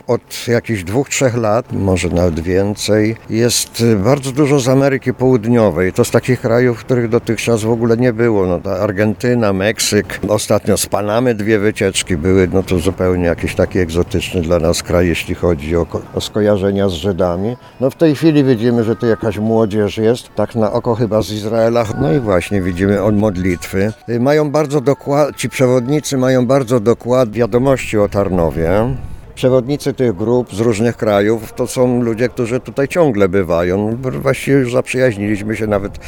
Od jakichś 2-3 lat, może nawet więcej, jest bardzo dużo z Ameryki Południowej. To z takich krajów, których dotychczas w ogóle nie było. No, ta Argentyna, Meksyk. Ostatnio z Panamy 2 wycieczki były. No to zupełnie jakiś taki egzotyczny dla nas kraj, jeśli chodzi o skojarzenia z Żydami. No w tej chwili widzimy, że tu jakaś młodzież jest, tak na oko chyba z Izraela. No i właśnie widzimy od modlitwy. Ci przewodnicy mają bardzo dokładne wiadomości o Tarnowie. Przewodnicy tych grup z różnych krajów to są ludzie, którzy tutaj ciągle bywają. Właściwie już zaprzyjaźniliśmy się nawet